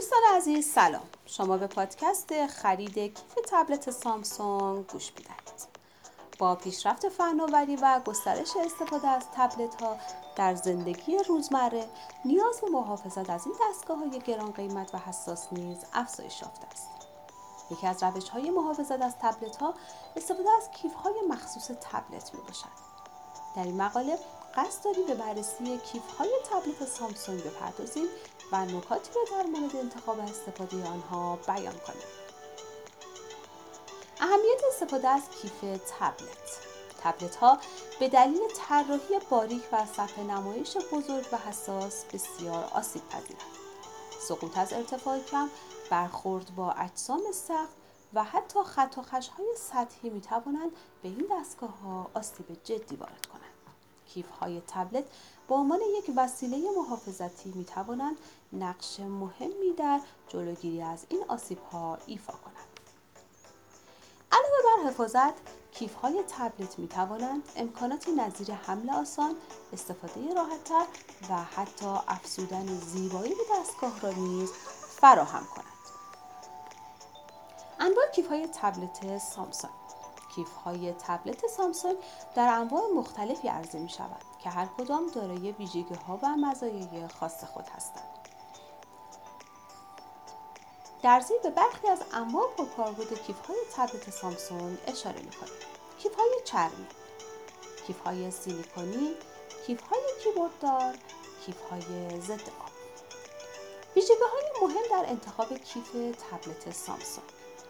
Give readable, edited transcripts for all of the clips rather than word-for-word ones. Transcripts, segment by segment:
دوستان عزیز سلام. شما به پادکست خرید کیف تبلت سامسونگ گوش میدهید. با پیشرفت فناوری و گسترش استفاده از تبلت ها در زندگی روزمره، نیاز به محافظت از این دستگاه های گران قیمت و حساس نیز افزایش یافته است. یکی از روش های محافظت از تبلت ها استفاده از کیف های مخصوص تبلت می باشد. در این مقاله قصد داریم به بررسی کیف های تبلت سامسونگ بپردازیم و نکاتی را در مورد انتخاب استفاده آنها بیان کنیم. اهمیت استفاده از کیف تبلت. تبلت ها به دلیل طراحی باریک و صفحه نمایش بزرگ و حساس بسیار آسیب پذیرند. سقوط از ارتفاع کم، برخورد با اجسام سخت و حتی خط و خش‌های سطحی می توانند به این دستگاه ها آسیب جدی وارد کنند. کیف های تبلت به عنوان یک وسیله محافظتی می توانند نقش مهمی در جلوگیری از این آسیب ها ایفا کنند. علاوه بر حفاظت، کیف های تبلت می توانند امکاناتی نظیر حمل آسان، استفاده راحت‌تر و حتی افزودن زیبایی به دستگاه را نیز فراهم کنند. انواع کیف های تبلت سامسونگ. کیف های تبلت سامسونگ در انواع مختلفی عرضه می شود که هر کدام دارای ویژگی ها و مزایای خاص خود هستند. در زیر به برخی از انواع پرکاربرد کیف های تبلت سامسونگ اشاره می کنیم. کیف های چرمی، کیف های سیلیکونی، کیف های کیبورددار، کیف های ضد آب. ویژگی های مهم در انتخاب کیف تبلت سامسونگ.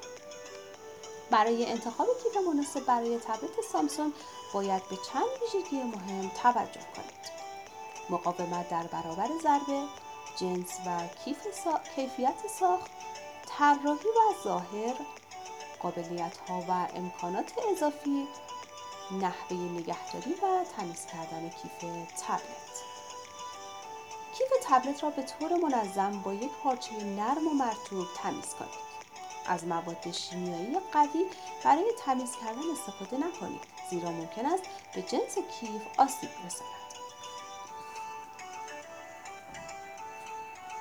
برای انتخاب کیف مناسب برای تبلت سامسونگ باید به چند ویژگی مهم توجه کنید. مقاومت در برابر ضربه، جنس و کیفیت ساخت، طراحی و ظاهر، قابلیت‌ها و امکانات اضافی، نحوه نگهداری و تمیز کردن کیف تبلت. کیف تبلت را به طور منظم با یک پارچه نرم و مرطوب تمیز کنید. از مواد شیمیایی قوی برای تمیز کردن استفاده نکنید، زیرا ممکن است به جنس کیف آسیب برساند.